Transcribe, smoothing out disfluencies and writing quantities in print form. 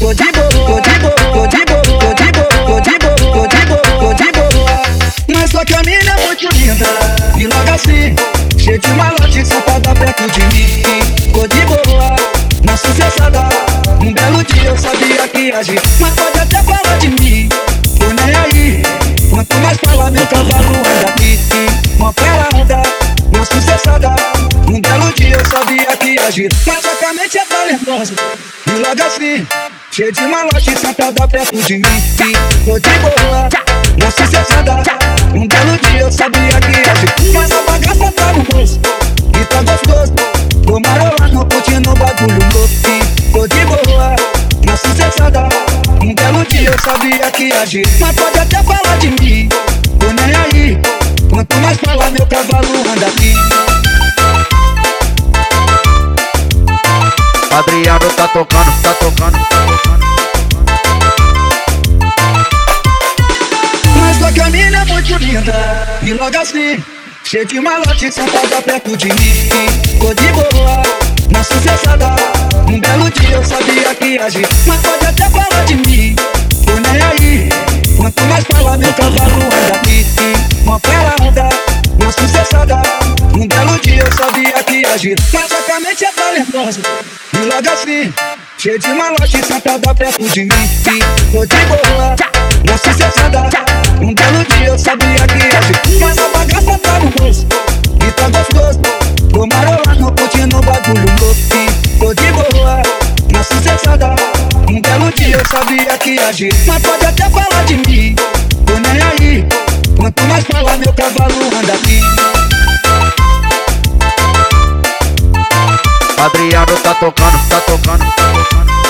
tô de boa, tô de boa, tô de boa, tô de boa, tô de boa, tô de boa, tô de boa. Mas só que a mina é muito linda e logo assim, cheio de malote, sentada perto de mim. Tô de boa, na sucessada. Um belo dia eu sabia que ia agir, mas pode até falar de mim, tô nem aí. Quanto mais fala meu cavalo anda aqui, uma parada, na sucessada. Um belo dia eu sabia que ia agir, mas a mente é talentosa e logo assim, cheio de malote, sentada perto de mim. Tô de boa, na sucessada. Um belo dia eu sabia que ia agir, mas a bagaça tá no bolso e tá gostoso. Tô marolando, curtindo o bagulho louco. Tô de boa, na sucessada. Um belo dia eu sabia que ia agir, mas pode até falar de mim, tô nem aí. Quanto mais falar meu cavalo anda aqui. Adriano tá tocando, tá tocando, tá tocando. Mas só que a mina é muito linda e logo assim, cheio de malote, sentada perto de mim. Tô de boa, na sucessada. Um belo dia eu sabia que ia agir, mas pode até falar de mim, tô nem aí. Quanto mais falar meu cavalo anda aqui, uma parada, na sucessada. Um belo dia eu sabia que ia agir, mas a mente é talentosa e logo assim, cheio de malote, sentada perto de mim. Tô de boa, na sucessada. Um belo dia eu sabia que ia agir, mas a bagaça tá no bolso e tá gostoso. Tô marolando, curtindo o bagulho louco. Tô de boa, na sucessada. Um belo dia eu sabia que ia agir, mas pode até falar de mim, tô nem aí. Quanto mais falar meu cavalo anda aqui. Adriano tá tocando, tá tocando, tá tocando.